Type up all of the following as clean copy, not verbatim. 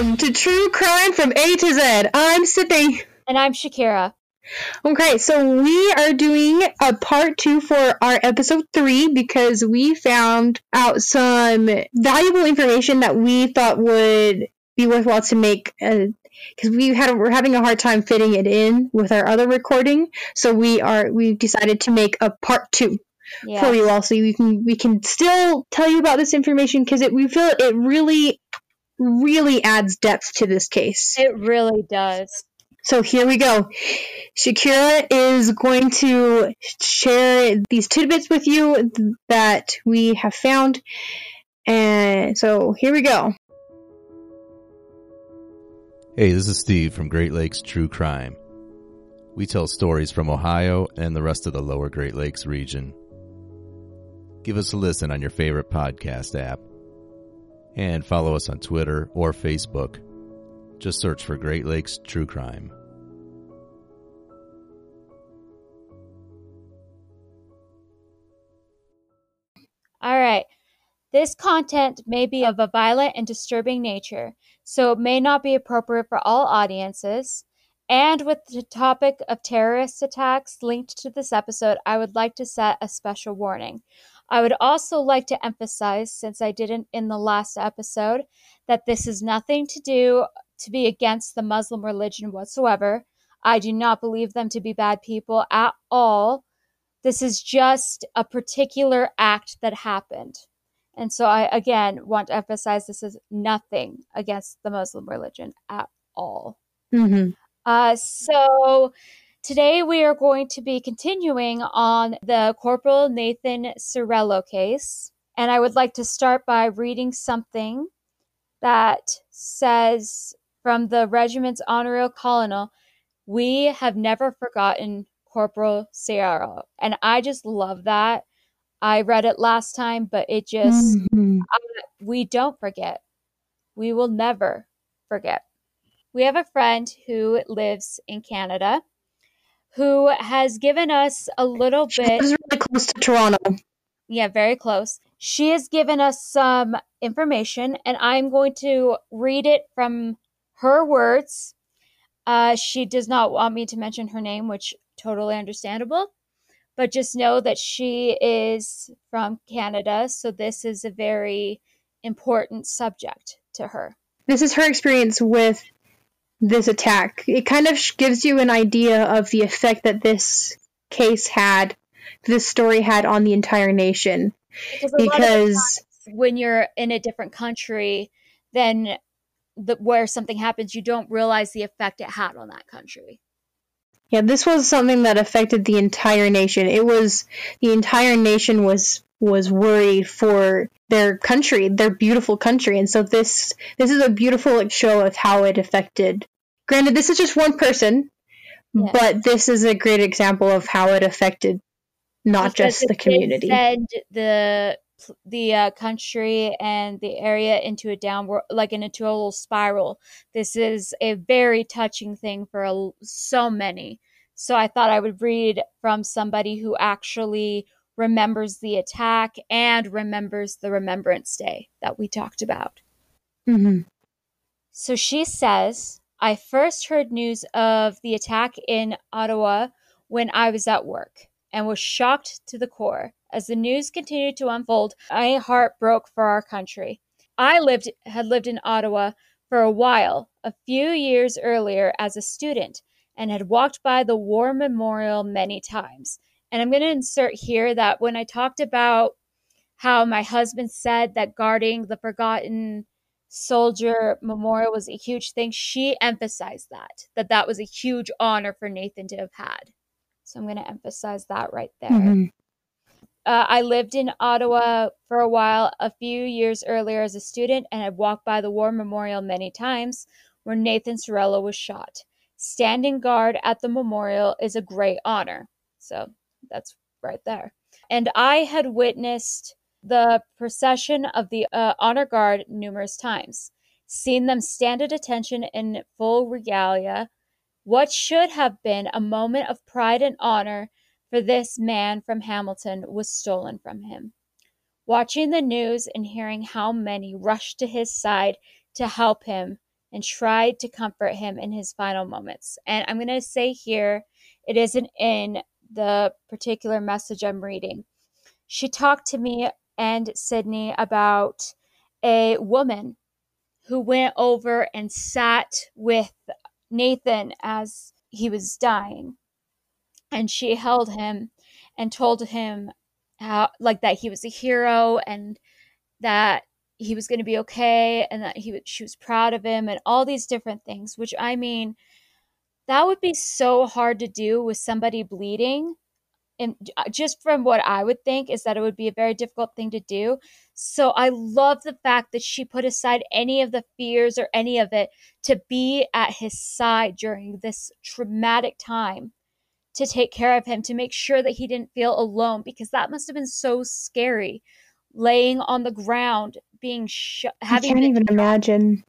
Welcome to True Crime from A to Z. I'm Sydney. And I'm Shakira. Okay, so we are doing a part 2 for our episode 3 because we found out some valuable information that we thought would be worthwhile to make, because we're having a hard time fitting it in with our other recording. So we decided to make a part 2 for you all, so we can still tell you about this information because we feel it really adds depth to this case. It really does. So here we go. Shakira is going to share these tidbits with you that we have found. And so here we go. Hey, this is Steve from Great Lakes True Crime. We tell stories from Ohio and the rest of the lower Great Lakes region. Give us a listen on your favorite podcast app. And follow us on Twitter or Facebook. Just search for Great Lakes True Crime. All right. This content may be of a violent and disturbing nature, so it may not be appropriate for all audiences. And with the topic of terrorist attacks linked to this episode, I would like to set a special warning. I would also like to emphasize, since I didn't in the last episode, that this is nothing to do to be against the Muslim religion whatsoever. I do not believe them to be bad people at all. This is just a particular act that happened. And so I, again, want to emphasize this is nothing against the Muslim religion at all. Mm-hmm. So today we are going to be continuing on the Corporal Nathan Cirillo case. And I would like to start by reading something that says from the regiment's honorary colonel, "We have never forgotten Corporal Cirillo." And I just love that. I read it last time, but it just, we don't forget. We will never forget. We have a friend who lives in Canada who has given us a little bit. She lives really close to Toronto. Yeah, very close. She has given us some information, and I'm going to read it from her words. She does not want me to mention her name, which totally understandable. But just know that she is from Canada, so this is a very important subject to her. This is her experience with this attack. It kind of gives you an idea of the effect that this story had on the entire nation. Because when you're in a different country, then where something happens, you don't realize the effect it had on that country. Yeah, this was something that affected the entire nation. The entire nation was worried for their country, their beautiful country. And so this is a beautiful show of how it affected. Granted, this is just one person, but this is a great example of how it affected not just the community. It sent the country and the area into a downward, into a little spiral. This is a very touching thing for so many. So I thought I would read from somebody who actually remembers the attack and remembers the Remembrance Day that we talked about. Mm-hmm. So she says, "I first heard news of the attack in Ottawa when I was at work and was shocked to the core. As the news continued to unfold, my heart broke for our country. I had lived in Ottawa for a while, a few years earlier as a student, and had walked by the War Memorial many times." And I'm going to insert here that when I talked about how my husband said that guarding the Forgotten Soldier Memorial was a huge thing, she emphasized that was a huge honor for Nathan to have had. So I'm going to emphasize that right there. Mm-hmm. I lived in Ottawa for a while, a few years earlier as a student, and had walked by the War Memorial many times where Nathan Cirillo was shot. Standing guard at the memorial is a great honor. So that's right there. And I had witnessed the procession of the honor guard numerous times, seen them stand at attention in full regalia. What should have been a moment of pride and honor for this man from Hamilton was stolen from him. Watching the news and hearing how many rushed to his side to help him and tried to comfort him in his final moments. And I'm going to say here, it isn't in the particular message I'm reading. She talked to me and Sydney about a woman who went over and sat with Nathan as he was dying. And she held him and told him how, like, that he was a hero and that he was going to be okay and that she was proud of him and all these different things, which, I mean, that would be so hard to do with somebody bleeding. And just from what I would think is that it would be a very difficult thing to do. So I love the fact that she put aside any of the fears or any of it to be at his side during this traumatic time, to take care of him, to make sure that he didn't feel alone, because that must have been so scary, laying on the ground, being I can't even imagine.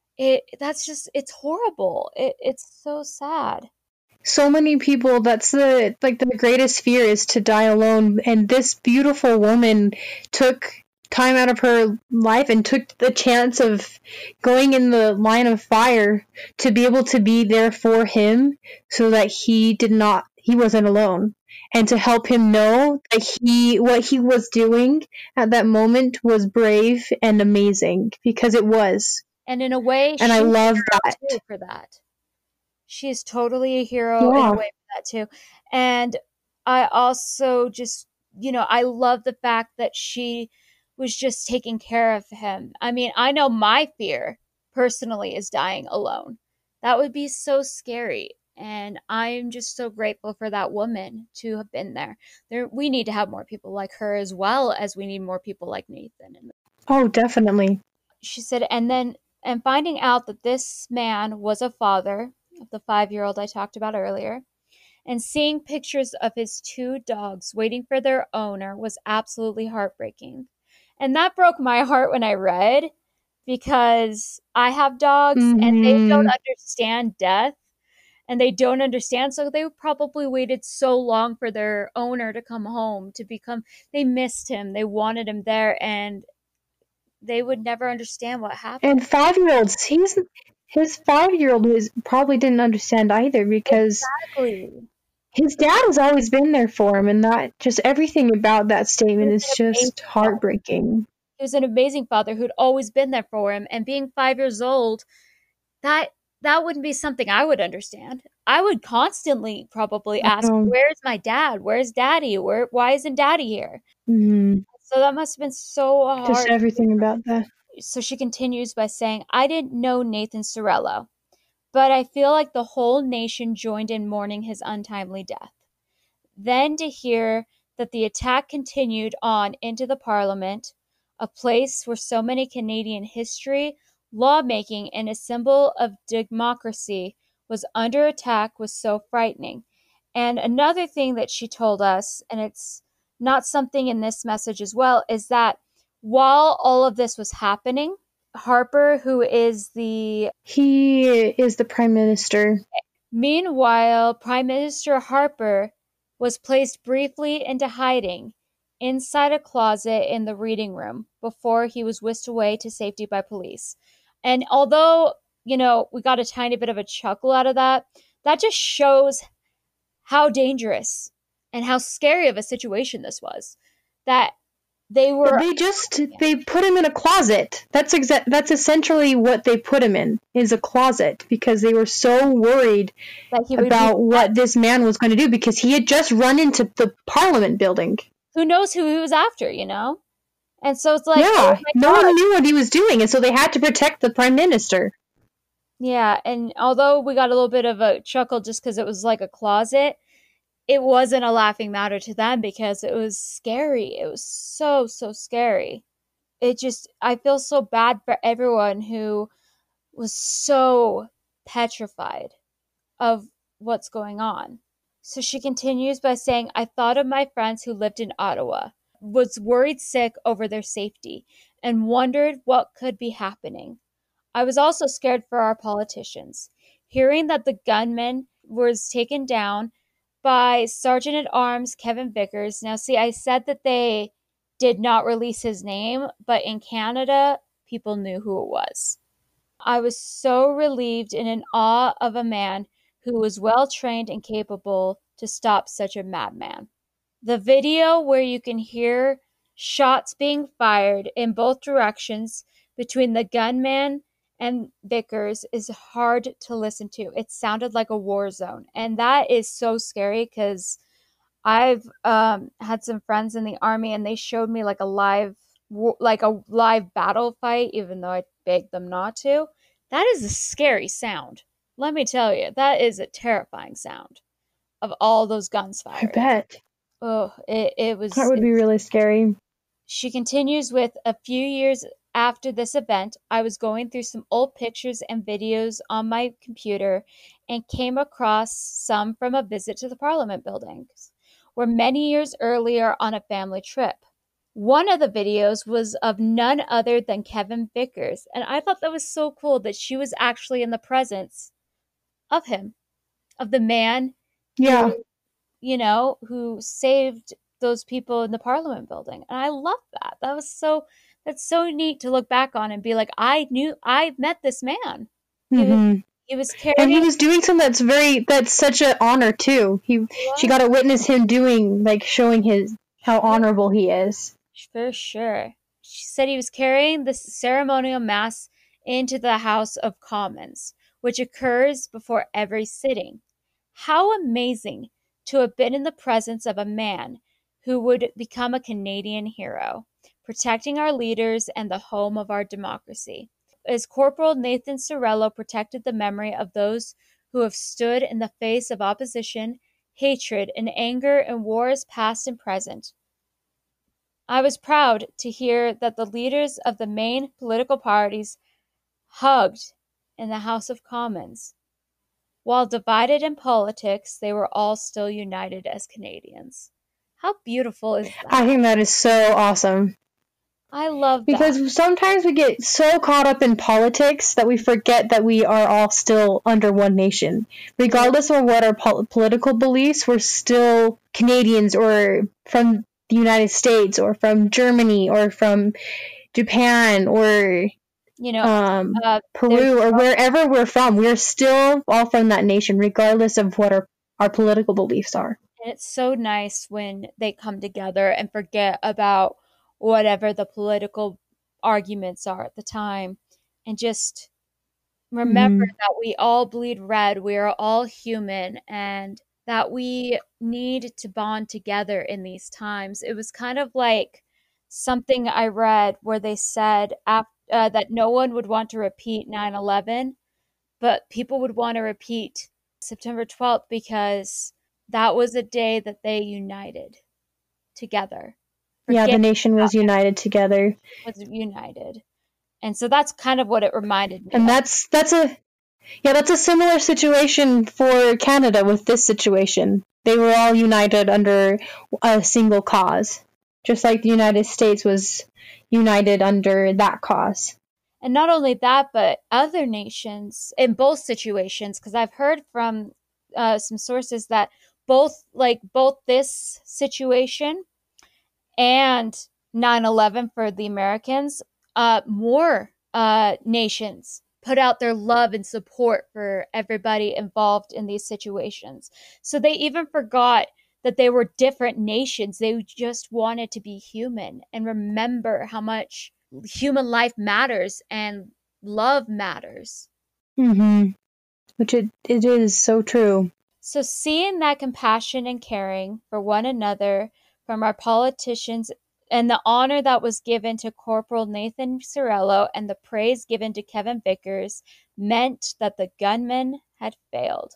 It's horrible. It's so sad. So many people, that's the greatest fear, is to die alone. And this beautiful woman took time out of her life and took the chance of going in the line of fire to be able to be there for him so that he wasn't alone. And to help him know that what he was doing at that moment was brave and amazing, because it was. And in a way, and I love that. For that. She is totally a hero in a way for that too. And I also just, I love the fact that she was just taking care of him. I mean, I know my fear personally is dying alone. That would be so scary. And I'm just so grateful for that woman to have been there. We need to have more people like her, as well as we need more people like Nathan. Oh, definitely. She said, and finding out that this man was a father of the 5-year-old I talked about earlier, and seeing pictures of his 2 dogs waiting for their owner was absolutely heartbreaking. And that broke my heart when I read, because I have dogs and they don't understand death, and they don't understand. So they probably waited so long for their owner to come home, they missed him. They wanted him there, and they would never understand what happened. And 5-year-olds, his 5-year-old probably didn't understand either, because his dad has always been there for him, and that just everything about that statement is just heartbreaking. He was an amazing father who'd always been there for him, and being 5 years old, that wouldn't be something I would understand. I would constantly probably ask, where's my dad? Where's daddy? Why isn't daddy here? Mm-hmm. So that must have been so hard. Just everything about that. So she continues by saying, I didn't know Nathan Sorello, but I feel like the whole nation joined in mourning his untimely death. Then to hear that the attack continued on into the Parliament, a place where so many Canadian history, lawmaking, and a symbol of democracy was under attack, was so frightening. And another thing that she told us, and it's not something in this message as well, is that while all of this was happening, Harper, he is the Prime Minister. Meanwhile, Prime Minister Harper was placed briefly into hiding inside a closet in the reading room before he was whisked away to safety by police. And although, we got a tiny bit of a chuckle out of that, that just shows how dangerous and how scary of a situation this was. That they put him in a closet. That's essentially what they put him in, is a closet, because they were so worried about what this man was going to do, because he had just run into the Parliament building. Who knows who he was after, And so it's like, no one knew what he was doing, and so they had to protect the Prime Minister. Yeah, and although we got a little bit of a chuckle just because it was like a closet, it wasn't a laughing matter to them, because it was scary. It was so, so scary. I feel so bad for everyone who was so petrified of what's going on. So she continues by saying, I thought of my friends who lived in Ottawa, was worried sick over their safety, and wondered what could be happening. I was also scared for our politicians. Hearing that the gunman was taken down by Sergeant-at-Arms Kevin Vickers. Now, see, I said that they did not release his name, but in Canada, people knew who it was. I was so relieved and in awe of a man who was well trained and capable to stop such a madman. The video where you can hear shots being fired in both directions between the gunman and Vickers is hard to listen to. It sounded like a war zone. And that is so scary because I've had some friends in the army and they showed me like a live battle fight, even though I begged them not to. That is a scary sound. Let me tell you, that is a terrifying sound of all those guns I firing. bet. Oh, it was. That would be really scary. She continues with, a few years after this event, I was going through some old pictures and videos on my computer and came across some from a visit to the Parliament buildings, where many years earlier on a family trip. One of the videos was of none other than Kevin Vickers, and I thought that was so cool that she was actually in the presence of him, of the man Yeah. who saved those people in the Parliament building. And I love that. That's so neat to look back on and be like, I met this man. Mm-hmm. He was carrying, and he was doing something that's such an honor too. She got to witness him showing how honorable he is. For sure. She said he was carrying the ceremonial mass into the House of Commons, which occurs before every sitting. How amazing to have been in the presence of a man who would become a Canadian hero, protecting our leaders and the home of our democracy. As Corporal Nathan Cirillo protected the memory of those who have stood in the face of opposition, hatred, and anger in wars past and present. I was proud to hear that the leaders of the main political parties hugged in the House of Commons. While divided in politics, they were all still united as Canadians. How beautiful is that? I think that is so awesome. I love that. Because sometimes we get so caught up in politics that we forget that we are all still under one nation. Regardless of what our political beliefs, we're still Canadians, or from the United States, or from Germany, or from Japan, or Peru, or wherever we're from. We're still all from that nation, regardless of what our political beliefs are. And it's so nice when they come together and forget about whatever the political arguments are at the time, and just remember that we all bleed red, we are all human, and that we need to bond together in these times. It was kind of like something I read where they said that no one would want to repeat 9/11, but people would want to repeat September 12th because that was a day that they united together. The nation was united together. Was united. And so that's kind of what it reminded me of. And that's a similar situation for Canada with this situation. They were all united under a single cause, just like the United States was united under that cause. And not only that, but other nations in both situations, because I've heard from some sources that both this situation and 9/11 for the Americans, more nations put out their love and support for everybody involved in these situations. So they even forgot that they were different nations. They just wanted to be human and remember how much human life matters and love matters. Which it is so true. So seeing that compassion and caring for one another from our politicians, and the honor that was given to Corporal Nathan Cirillo and the praise given to Kevin Vickers meant that the gunman had failed.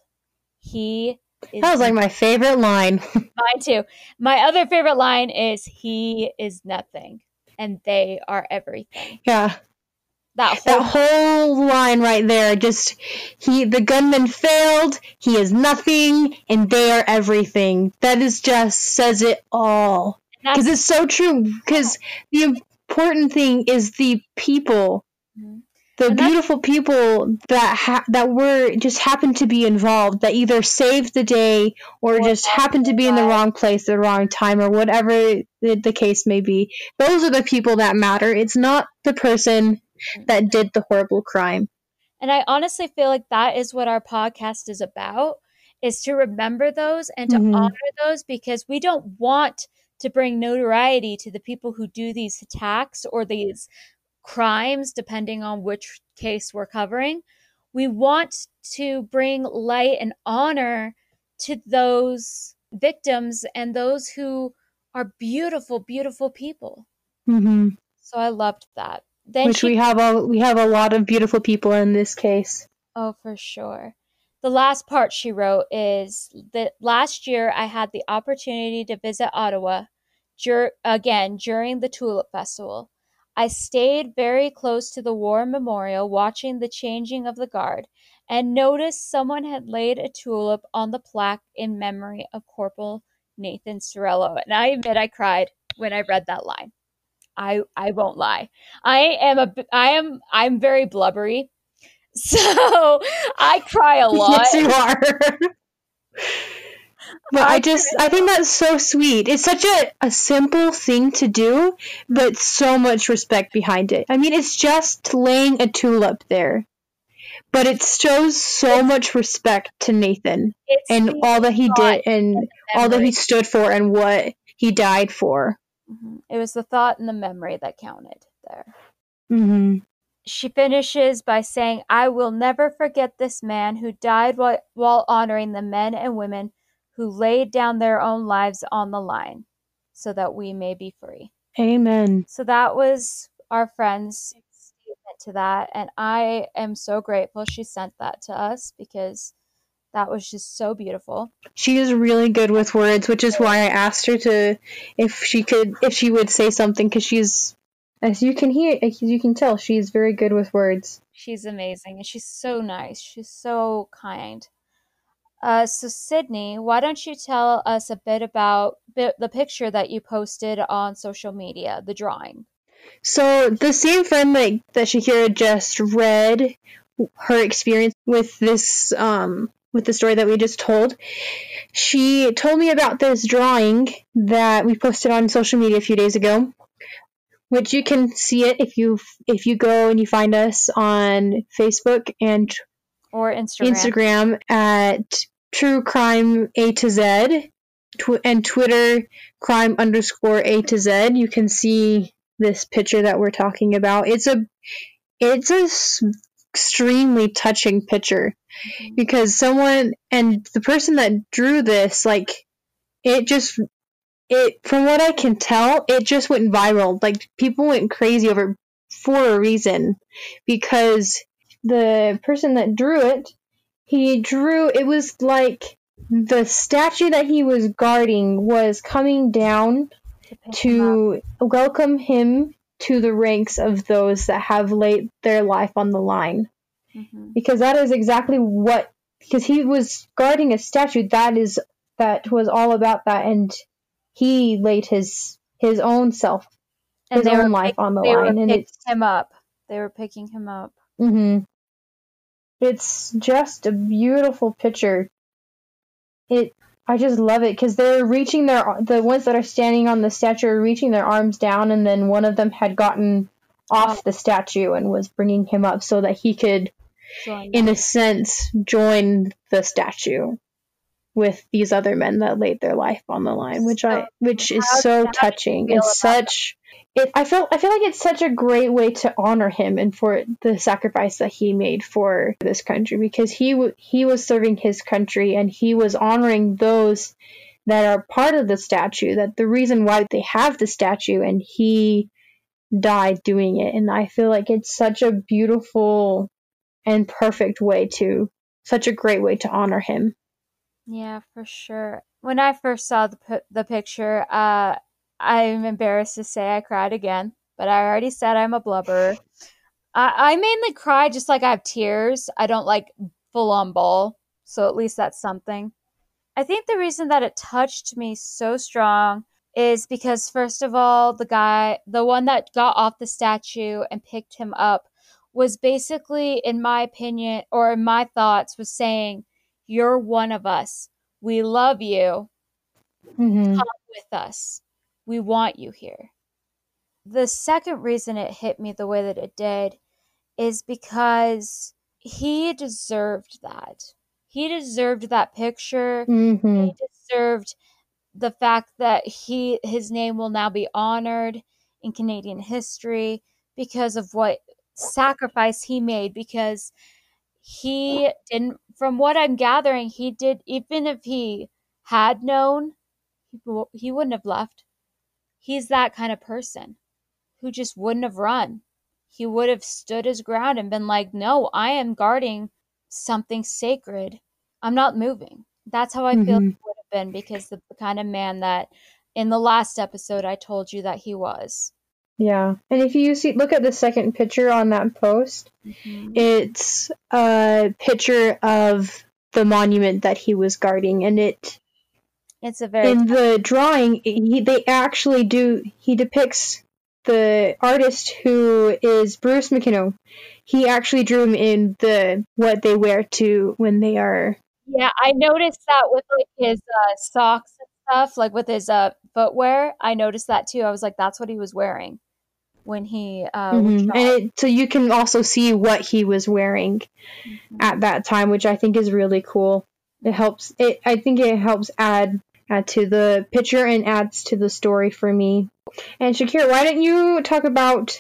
That was like my favorite line. Mine too. My other favorite line is, he is nothing and they are everything. Yeah. That whole line right there, the gunman failed, he is nothing, and they are everything. That is just says it all. Because it's so true. Because the important thing is the people, the beautiful people that were just happened to be involved, that either saved the day or just happened to be in the wrong place at the wrong time, or whatever the case may be. Those are the people that matter. It's not the person that did the horrible crime. And I honestly feel like that is what our podcast is about, is to remember those and to honor those, because we don't want to bring notoriety to the people who do these attacks or these crimes, depending on which case we're covering. We want to bring light and honor to those victims and those who are beautiful, beautiful people. Mm-hmm. So I loved that. Then Which we have a lot of beautiful people in this case. Oh, for sure. The last part she wrote is that last year I had the opportunity to visit Ottawa again during the Tulip Festival. I stayed very close to the War Memorial watching the changing of the guard and noticed someone had laid a tulip on the plaque in memory of Corporal Nathan Sorello. And I admit I cried when I read that line. I won't lie. I'm very blubbery. So I cry a lot. Yes, you are. But I think that's so sweet. It's such a simple thing to do, but so much respect behind it. I mean, it's just laying a tulip there. But it shows so much respect to Nathan and all that he did and all that he stood for and what he died for. Mm-hmm. It was the thought and the memory that counted there. Mm-hmm. She finishes by saying, I will never forget this man who died while honoring the men and women who laid down their own lives on the line so that we may be free. Amen. So that was our friend's statement to that. And I am so grateful she sent that to us because that was just so beautiful. She is really good with words, which is why I asked her if she would say something, because she's, as you can tell, she's very good with words. She's amazing, and she's so nice. She's so kind. So Sydney, why don't you tell us a bit about the picture that you posted on social media, the drawing? So the same friend that Shakira just read her experience with this with the story that we just told, she told me about this drawing that we posted on social media a few days ago, which you can see it if you go and you find us on Facebook or Instagram at True Crime A to Z, and Twitter crime_A to Z. You can see this picture that we're talking about. It's a extremely touching picture, because the person that drew this, from what I can tell, it just went viral. Like, people went crazy over it for a reason, because the person that drew it, it was like the statue that he was guarding was coming down to welcome him to the ranks of those that have laid their life on the line. Mm-hmm. Because that is exactly because he was guarding a statue that was all about that, and he laid his own self, his own life on the line. And they were picking him up. Mm-hmm. It's just a beautiful picture. I just love it, because they're reaching the ones that are standing on the statue are reaching their arms down, and then one of them had gotten off the statue and was bringing him up so that he could, in a sense, join the statue with these other men that laid their life on the line, which is so touching. I feel like it's such a great way to honor him and for the sacrifice that he made for this country, because he was serving his country, and he was honoring those that are part of the statue, that the reason why they have the statue, and he died doing it. And I feel like it's such a beautiful and perfect such a great way to honor him. Yeah, for sure. When I first saw the picture, I'm embarrassed to say I cried again, but I already said I'm a blubberer. I mainly cry just like I have tears. I don't like full-on bawl, so at least that's something. I think the reason that it touched me so strong is because, first of all, the one that got off the statue and picked him up, was basically, in my opinion, or in my thoughts, was saying, you're one of us. We love you. Mm-hmm. Come with us. We want you here. The second reason it hit me the way that it did is because he deserved that. He deserved that picture. Mm-hmm. He deserved the fact that his name will now be honored in Canadian history because of what sacrifice he made, because he didn't, from what I'm gathering, he did, even if he had known, he wouldn't have left. He's that kind of person who just wouldn't have run. He would have stood his ground and been like, no, I am guarding something sacred. I'm not moving. That's how I feel he would have been, because the kind of man that in the last episode I told you that he was. Yeah. And if you look at the second picture on that post, it's a picture of the monument that he was guarding, and it's a very, in the drawing, he depicts the artist, who is Bruce McKinnon. He actually drew him in what they wear to when they are. Yeah, I noticed that with like his socks and stuff, like with his footwear. I noticed that too. I was like, that's what he was wearing when he was shot. And so you can also see what he was wearing at that time, which I think is really cool. It helps. I think it helps add to the picture and adds to the story for me. And Shakira, why don't you talk about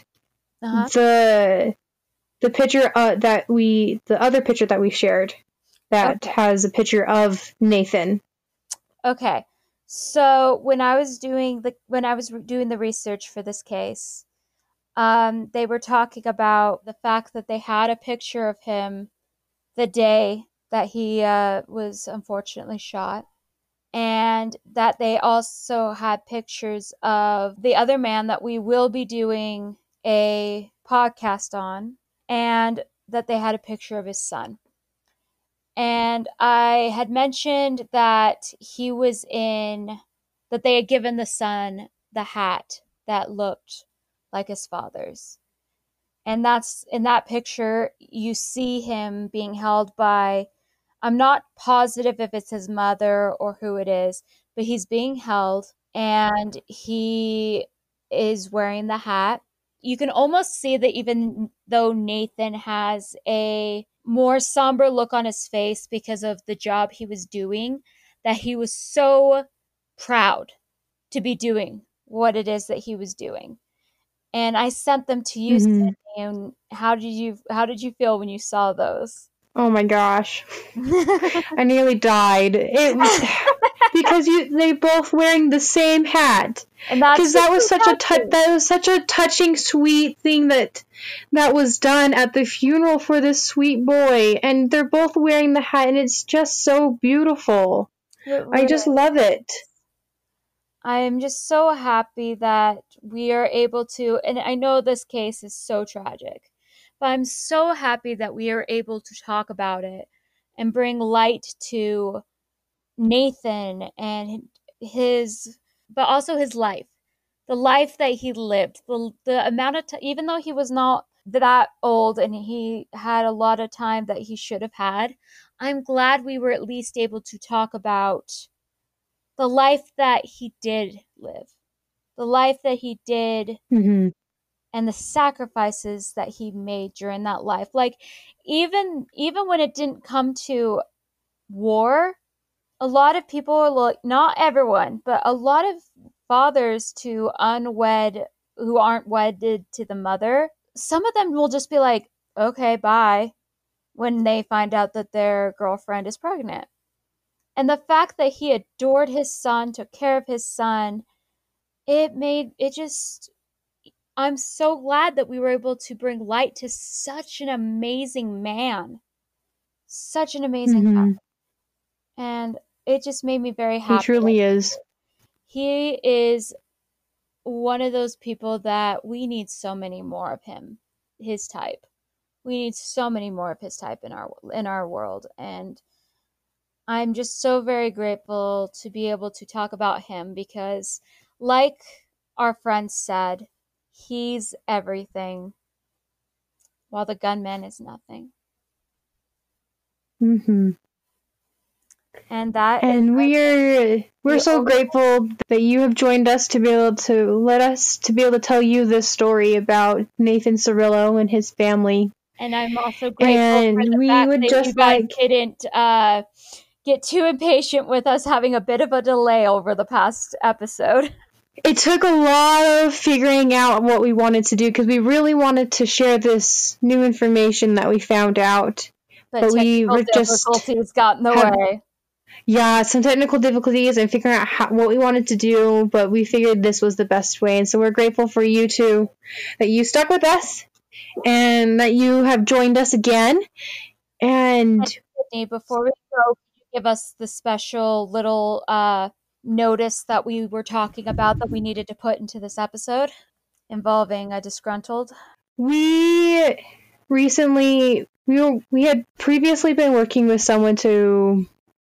the picture the other picture that we shared that has a picture of Nathan? Okay, so when I was doing the research for this case, they were talking about the fact that they had a picture of him the day that he was unfortunately shot, and that they also had pictures of the other man that we will be doing a podcast on, and that they had a picture of his son. And I had mentioned that that they had given the son the hat that looked like his father's. And that's in that picture, you see him being held by, I'm not positive if it's his mother or who it is, but he's being held and he is wearing the hat. You can almost see that even though Nathan has a more somber look on his face because of the job he was doing, that he was so proud to be doing what it is that he was doing. And I sent them to you, Sydney, and how did you feel when you saw those? Oh my gosh. I nearly died. It was because they both wearing the same hat. And because that was such a touching, sweet thing that was done at the funeral for this sweet boy, and they're both wearing the hat, and it's just so beautiful. I just love it. I am just so happy that we are able to, and I know this case is so tragic, but I'm so happy that we are able to talk about it and bring light to Nathan and but also his life, the life that he lived, the amount of time, even though he was not that old and he had a lot of time that he should have had, I'm glad we were at least able to talk about the life that he did live, the life that he did, and the sacrifices that he made during that life. Like, even when it didn't come to war, a lot of people are like, not everyone, but a lot of fathers who aren't wedded to the mother, some of them will just be like, okay, bye, when they find out that their girlfriend is pregnant. And the fact that he adored his son, took care of his son, I'm so glad that we were able to bring light to such an amazing man. Such an amazing man. And it just made me very happy. He truly is. He is one of those people that we need so many more of him, his type. We need so many more of his type in our world. And I'm just so very grateful to be able to talk about him because, like our friend said, he's everything, while the gunman is nothing. And we're so grateful that you have joined us to be able to tell you this story about Nathan Cirillo and his family. And I'm also grateful And for the we fact would that just you guys like- didn't get too impatient with us having a bit of a delay over the past episode. It took a lot of figuring out what we wanted to do because we really wanted to share this new information that we found out. But we technical were just difficulties got in the way. Yeah, some technical difficulties and figuring out what we wanted to do, but we figured this was the best way. And so we're grateful for you two, that you stuck with us and that you have joined us again. And Sydney, before we go, can you give us the special little notice that we were talking about that we needed to put into this episode involving a disgruntled? we recently, we had previously been working with someone to,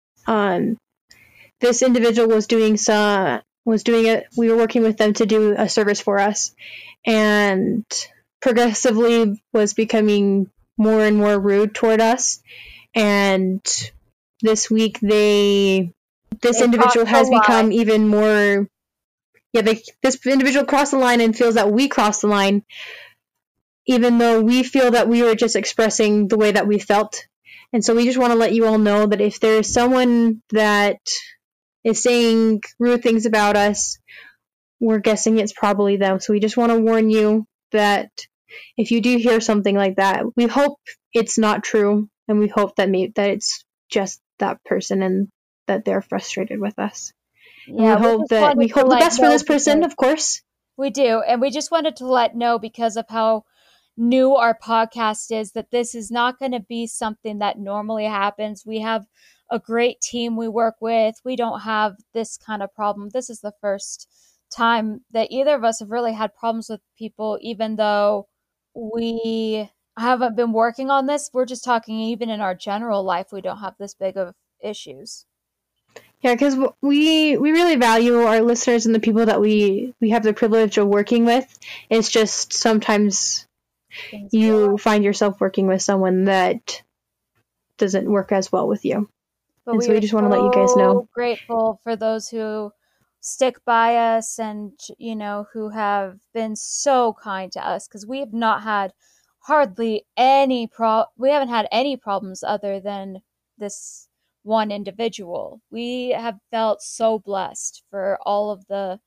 this individual was doing it. We were working with them to do a service for us, and progressively was becoming more and more rude toward us. And this week, this individual has become even more. Yeah, this individual crossed the line and feels that we crossed the line, even though we feel that we were just expressing the way that we felt. And so we just want to let you all know that if there's someone that is saying rude things about us, we're guessing it's probably them. So we just want to warn you that if you do hear something like that, we hope it's not true, and we hope that that it's just that person and that they're frustrated with us. Yeah, we hope the best for this person, of course. We do, and we just wanted to let know, because of how new our podcast is, that this is not going to be something that normally happens. We have a great team we work with. We don't have this kind of problem. This is the first time that either of us have really had problems with people, even though we haven't been working on this. We're just talking, even in our general life, we don't have this big of issues. Yeah, because we really value our listeners and the people that we have the privilege of working with. It's just sometimes you find yourself working with someone that doesn't work as well with you. But and so we just want to let you guys know. Grateful for those who stick by us and, who have been so kind to us, because we have not had hardly any we haven't had any problems other than this one individual. We have felt so blessed for all of the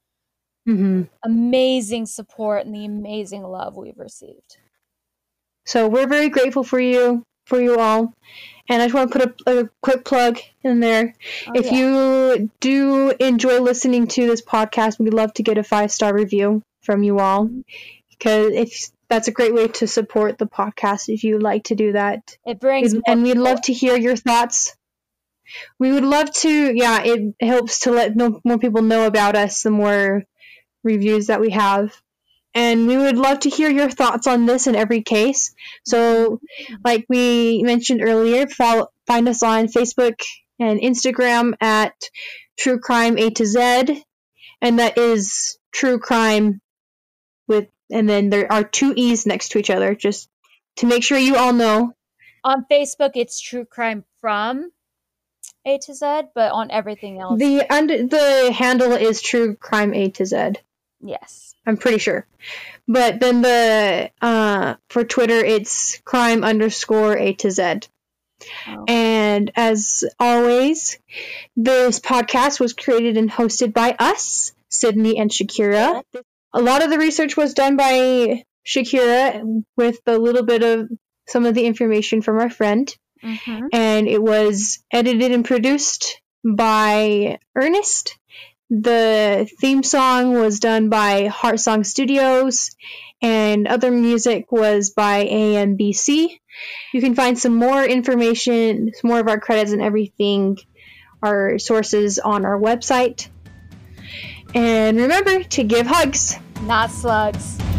amazing support and the amazing love we've received. So we're very grateful for you all. And I just want to put a quick plug in there. If you do enjoy listening to this podcast, we'd love to get a 5-star review from you all, because that's a great way to support the podcast if you would like to do that. And we'd love to hear your thoughts. We would love to, it helps to let more people know about us, the more reviews that we have. And we would love to hear your thoughts on this in every case. So, like we mentioned earlier, find us on Facebook and Instagram at True Crime A to Z. And that is True Crime and then there are 2 E's next to each other, just to make sure you all know. On Facebook, it's True Crime from A to Z, but on everything else, the handle is True Crime A to Z. Yes, I'm pretty sure. But then for Twitter, it's crime_A to Z. Oh. And as always, this podcast was created and hosted by us, Sydney and Shakira. A lot of the research was done by Shakira with a little bit of some of the information from our friend. Mm-hmm. And it was edited and produced by Ernest. The theme song was done by Heart Song Studios, and other music was by AMBC. You can find some more information, some more of our credits and everything, our sources on our website. And remember to give hugs, not slugs.